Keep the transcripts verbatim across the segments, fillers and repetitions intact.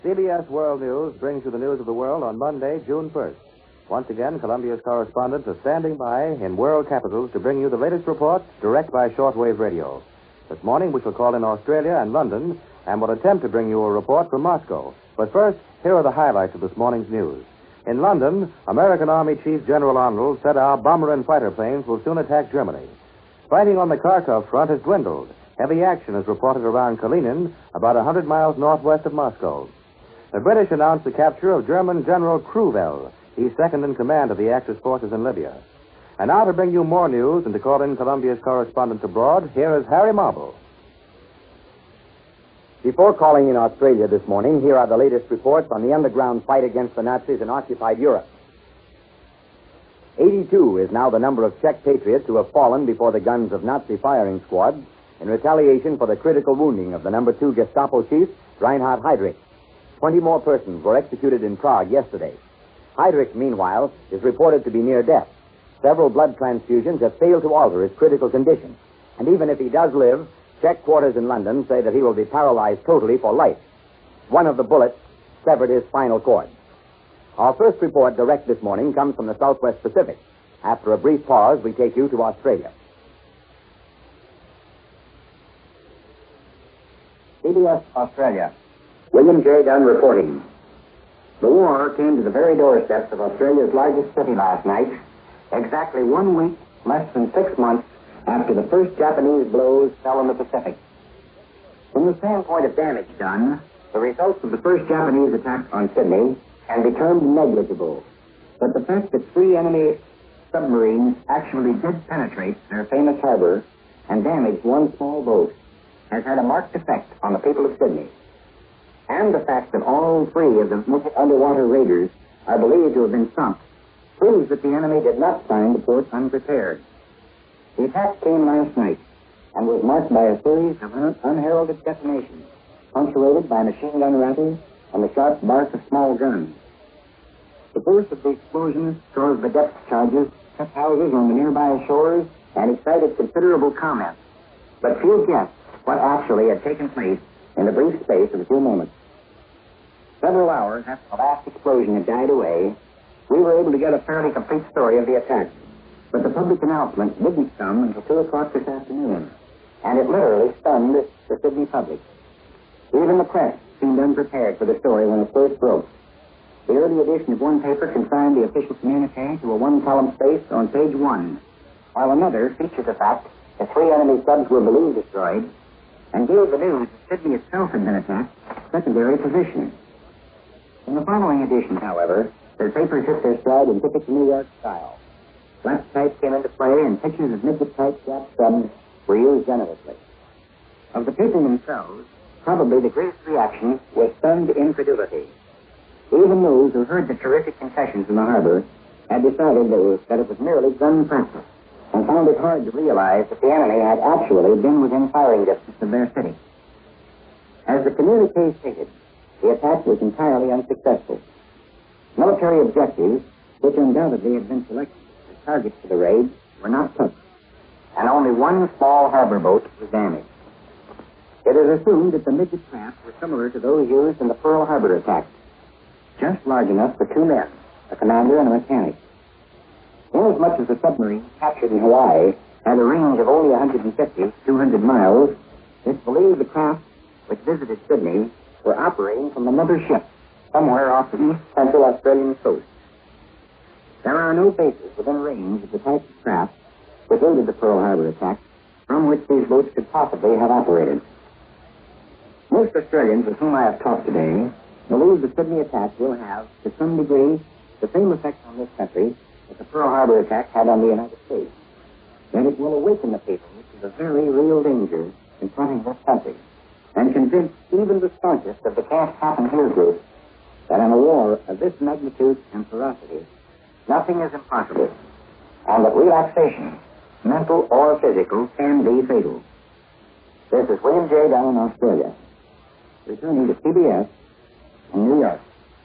C B S World News brings you the news of the world on Monday, June first. Once again, Columbia's correspondents are standing by in world capitals to bring you the latest reports direct by shortwave radio. This morning, we shall call in Australia and London and will attempt to bring you a report from Moscow. But first, here are the highlights of this morning's news. In London, American Army Chief General Arnold said our bomber and fighter planes will soon attack Germany. Fighting on the Kharkov front has dwindled. Heavy action is reported around Kalinin, about one hundred miles northwest of Moscow. The British announced the capture of German General Kruvel. He's second in command of the Axis forces in Libya. And now to bring you more news and to call in Columbia's correspondents abroad, here is Harry Marble. Before calling in Australia this morning, here are the latest reports on the underground fight against the Nazis in occupied Europe. eighty-two is now the number of Czech patriots who have fallen before the guns of Nazi firing squads in retaliation for the critical wounding of the number two Gestapo chief, Reinhard Heydrich. Twenty more persons were executed in Prague yesterday. Heydrich, meanwhile, is reported to be near death. Several blood transfusions have failed to alter his critical condition. And even if he does live, Czech quarters in London say that he will be paralyzed totally for life. One of the bullets severed his spinal cord. Our first report direct this morning comes from the Southwest Pacific. After a brief pause, we take you to Australia. C B S Australia. William J. Dunn reporting. The war came to the very doorsteps of Australia's largest city last night, exactly one week, less than six months, after the first Japanese blows fell in the Pacific. From the standpoint of damage done, the results of the first Japanese attack on Sydney can be termed negligible. But the fact that three enemy submarines actually did penetrate their famous harbor and damage one small boat has had a marked effect on the people of Sydney. And the fact that all three of the underwater raiders are believed to have been sunk proves that the enemy did not find the port unprepared. The attack came last night and was marked by a series of un- unheralded detonations, punctuated by machine gun rattles and the sharp bark of small guns. The force of the explosions caused the depth charges, cut houses on the nearby shores, and excited considerable comment. But few guessed what actually had taken place in the brief space of a few moments. Several hours after the last explosion had died away, we were able to get a fairly complete story of the attack. But the public announcement didn't come until two o'clock this afternoon, and it literally stunned the Sydney public. Even the press seemed unprepared for the story when it first broke. The early edition of one paper confined the official communique to a one-column space on page one, while another featured the fact that three enemy subs were believed destroyed and gave the news that Sydney itself had been attacked secondary position. In the following edition, however, the paper took their stride in typical New York style. Black type came into play, and pictures of midget-type Jap subs were used generously. Of the people themselves, probably the greatest reaction was stunned incredulity. Even those who heard the terrific concessions in the harbor had decided that it was, that it was merely gun practice, and found it hard to realize that the enemy had actually been within firing distance of their city. As the communique stated, the attack was entirely unsuccessful. Military objectives, which undoubtedly had been selected as targets for the raid, were not touched, and only one small harbor boat was damaged. It is assumed that the midget craft were similar to those used in the Pearl Harbor attack, just large enough for two men, a commander and a mechanic. Inasmuch as the submarine captured in Hawaii had a range of only one hundred fifty to two hundred miles, it's believed the craft which visited Sydney were operating from the mother ship somewhere off the east central Australian coast. There are no bases within range of the type of craft which aided the Pearl Harbor attack from which these boats could possibly have operated. Most Australians with whom I have talked today believe the Sydney attack will have, to some degree, the same effect on this country that the Pearl Harbor attack had on the United States. That it will awaken the people to the very real danger confronting this country and convince even the staunchest of the Can't Happen Here group that in a war of this magnitude and ferocity, nothing is impossible, and that relaxation, mental or physical, can be fatal. This is William J. Dunn in Australia, returning to C B S in New York.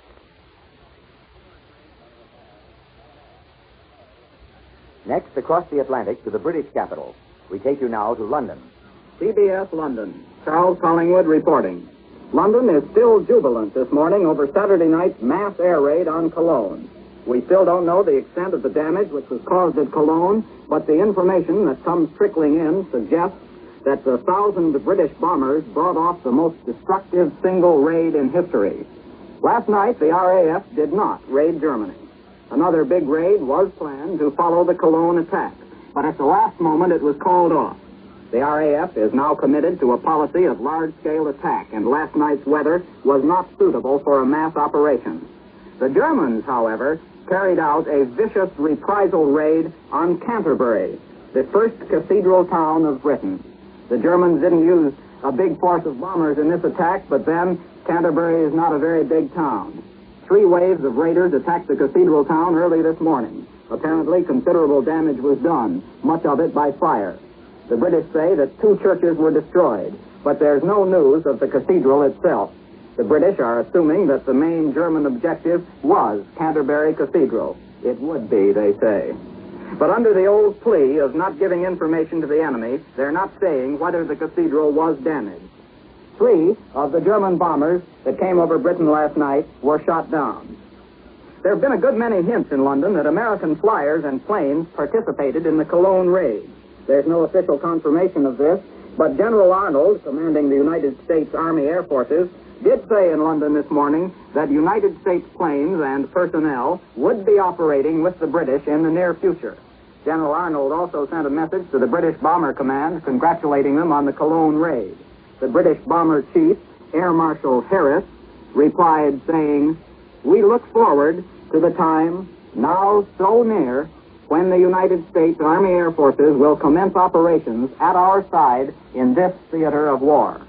Next, across the Atlantic to the British capital, we take you now to London. C B S London. Charles Collingwood reporting. London is still jubilant this morning over Saturday night's mass air raid on Cologne. We still don't know the extent of the damage which was caused at Cologne, but the information that comes trickling in suggests that the thousand British bombers brought off the most destructive single raid in history. Last night, the R A F did not raid Germany. Another big raid was planned to follow the Cologne attack, but at the last moment it was called off. The R A F is now committed to a policy of large-scale attack, and last night's weather was not suitable for a mass operation. The Germans, however, carried out a vicious reprisal raid on Canterbury, the first cathedral town of Britain. The Germans didn't use a big force of bombers in this attack, but then Canterbury is not a very big town. Three waves of raiders attacked the cathedral town early this morning. Apparently, considerable damage was done, much of it by fire. The British say that two churches were destroyed, but there's no news of the cathedral itself. The British are assuming that the main German objective was Canterbury Cathedral. It would be, they say. But under the old plea of not giving information to the enemy, they're not saying whether the cathedral was damaged. Three of the German bombers that came over Britain last night were shot down. There have been a good many hints in London that American flyers and planes participated in the Cologne raid. There's no official confirmation of this, but General Arnold, commanding the United States Army Air Forces, did say in London this morning that United States planes and personnel would be operating with the British in the near future. General Arnold also sent a message to the British Bomber Command congratulating them on the Cologne raid. The British Bomber Chief, Air Marshal Harris, replied saying, "We look forward to the time, now so near, when the United States Army Air Forces will commence operations at our side in this theater of war."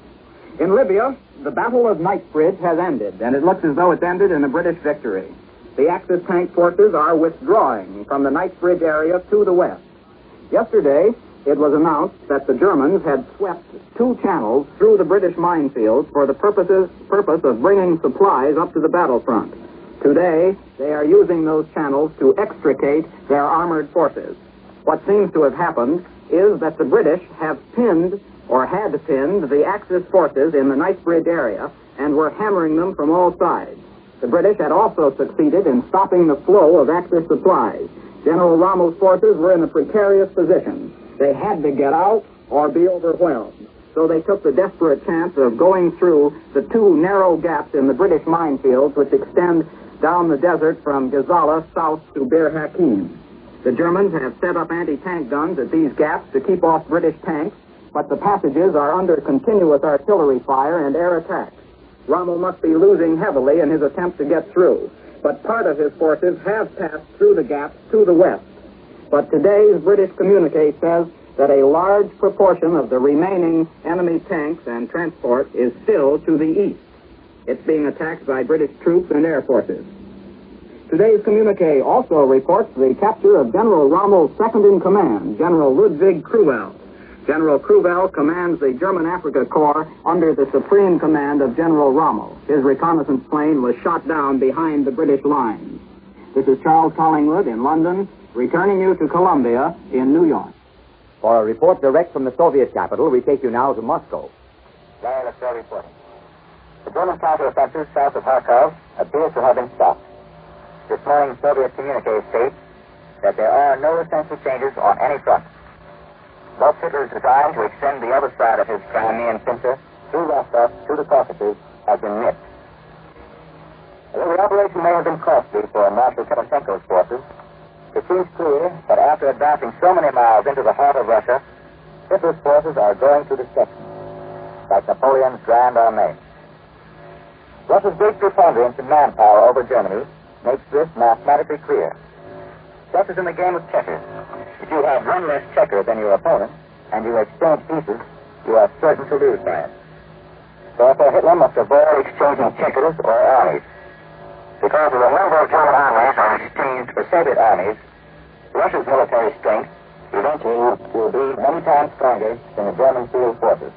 In Libya, the Battle of Knightsbridge has ended, and it looks as though it's ended in a British victory. The Axis tank forces are withdrawing from the Knightsbridge area to the west. Yesterday, it was announced that the Germans had swept two channels through the British minefields for the purposes, purpose of bringing supplies up to the battlefront. Today, they are using those channels to extricate their armored forces. What seems to have happened is that the British have pinned, or had pinned, the Axis forces in the Knightsbridge area and were hammering them from all sides. The British had also succeeded in stopping the flow of Axis supplies. General Rommel's forces were in a precarious position. They had to get out or be overwhelmed. So they took the desperate chance of going through the two narrow gaps in the British minefields which extend down the desert from Gazala south to Bir Hakeim. The Germans have set up anti-tank guns at these gaps to keep off British tanks, but the passages are under continuous artillery fire and air attacks. Rommel must be losing heavily in his attempt to get through, but part of his forces have passed through the gaps to the west. But today's British communique says that a large proportion of the remaining enemy tanks and transport is still to the east. It's being attacked by British troops and air forces. Today's communique also reports the capture of General Rommel's second-in-command, General Ludwig Kruwell. General Kruwell commands the German Africa Corps under the supreme command of General Rommel. His reconnaissance plane was shot down behind the British lines. This is Charles Collingwood in London, returning you to Columbia in New York. For a report direct from the Soviet capital, we take you now to Moscow. Dial reporting. The German counteroffensive south of Kharkov appears to have been stopped. This morning's Soviet communique states that there are no essential changes on any front. Thus, Hitler's design to extend the other side of his Crimean pincer through Rostov to the Caucasus has been missed. Although the operation may have been costly for Marshal Timoshenko's forces, it seems clear that after advancing so many miles into the heart of Russia, Hitler's forces are going to destruction, like Napoleon's Grand Armée. Russia's great preponderance in manpower over Germany makes this mathematically clear. Just as in the game of checkers, if you have one less checker than your opponent, and you exchange pieces, you are certain to lose by it. Therefore, Hitler must avoid exchanging checkers or armies. Because of the number of German armies are exchanged for Soviet armies, Russia's military strength eventually will be many times stronger than the German field forces.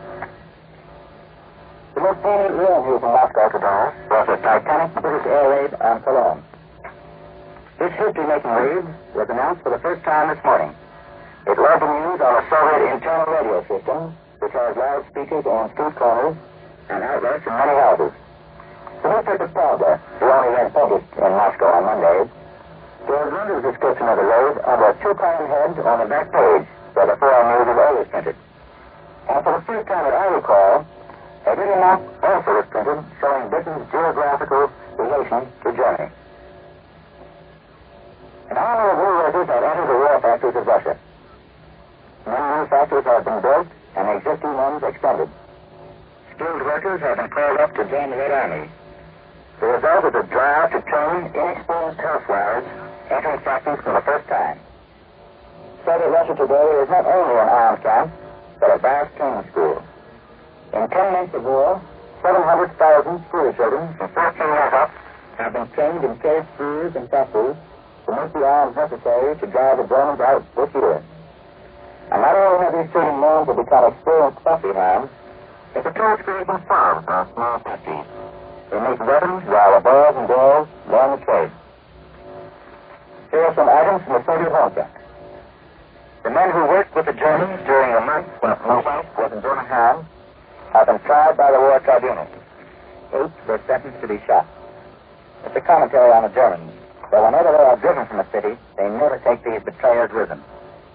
The most prominent real news in Moscow today was the Titanic British air raid on Cologne. This history-making raid was announced for the first time this morning. It led the news on a Soviet internal radio system, which has loudspeakers on street corners, and outlets in many houses. The newspaper Pravda, who only went published in Moscow on Mondays, gave Linda's description of the raid under a two-column head on the back page, where the foreign news is always printed. And for the first time that I recall, a little map also was printed showing Britain's geographical relation to Germany. An army of war workers have entered the war factories of Russia. Many new factories have been built and existing ones extended. Skilled workers have been called up to join the Red Army. The result is a drive to train inexperienced housewives entering factories for the first time. Soviet Russia today is not only an armed camp, but a vast training school. In ten months of war, seven hundred thousand school children from fourteen years up have been trained in trade schools and factories to make the arms necessary to drive the Germans out this year. And not only have these training men to become experienced factory hands, but the trade schools themselves are small factories. They make weapons while the boys and girls learn the trade. Here are some items from the Soviet home front. The men who worked with the Germans during the month when Moscow was in German hands have been tried by the war tribunal. Eight were sentenced to be shot. It's a commentary on the Germans, but whenever they are driven from a city, they never take these betrayers with them.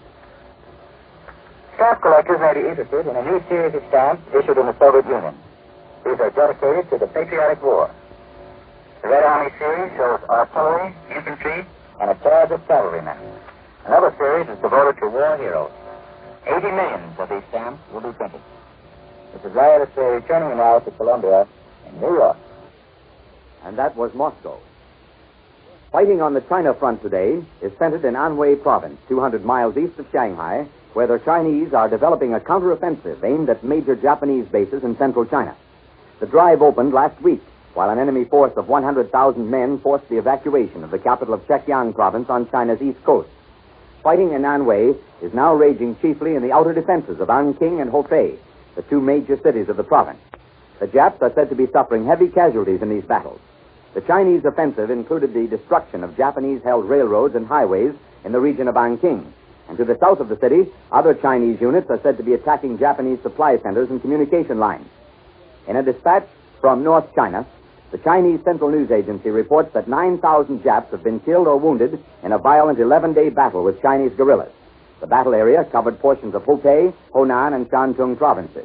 Stamp collectors may be interested in a new series of stamps issued in the Soviet Union. These are dedicated to the patriotic war. The Red Army series shows artillery, infantry, and a charge of cavalrymen. Another series is devoted to war heroes. Eighty millions of these stamps will be printed. This is Larry Lestray returning now to Columbia in New York. And that was Moscow. Fighting on the China front today is centered in Anhui province, two hundred miles east of Shanghai, where the Chinese are developing a counteroffensive aimed at major Japanese bases in central China. The drive opened last week, while an enemy force of one hundred thousand men forced the evacuation of the capital of Zhejiang province on China's east coast. Fighting in Anhui is now raging chiefly in the outer defenses of Anqing and Hefei, the two major cities of the province. The Japs are said to be suffering heavy casualties in these battles. The Chinese offensive included the destruction of Japanese-held railroads and highways in the region of Anqing. And to the south of the city, other Chinese units are said to be attacking Japanese supply centers and communication lines. In a dispatch from North China, the Chinese Central News Agency reports that nine thousand Japs have been killed or wounded in a violent eleven-day battle with Chinese guerrillas. The battle area covered portions of Hubei, Honan, and Shantung provinces.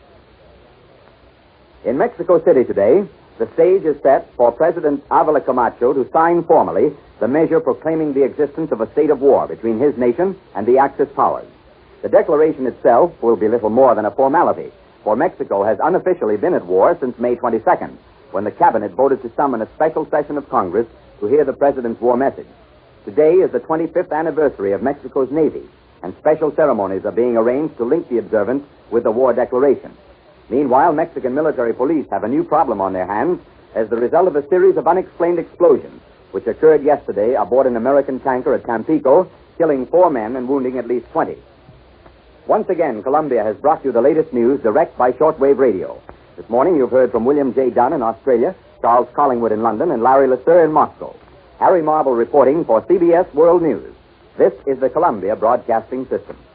In Mexico City today, the stage is set for President Avila Camacho to sign formally the measure proclaiming the existence of a state of war between his nation and the Axis powers. The declaration itself will be little more than a formality, for Mexico has unofficially been at war since May twenty-second, when the cabinet voted to summon a special session of Congress to hear the president's war message. Today is the twenty-fifth anniversary of Mexico's Navy, and special ceremonies are being arranged to link the observance with the war declaration. Meanwhile, Mexican military police have a new problem on their hands as the result of a series of unexplained explosions, which occurred yesterday aboard an American tanker at Tampico, killing four men and wounding at least twenty. Once again, Columbia has brought you the latest news direct by shortwave radio. This morning, you've heard from William J. Dunn in Australia, Charles Collingwood in London, and Larry Lester in Moscow. Harry Marble reporting for C B S World News. This is the Columbia Broadcasting System.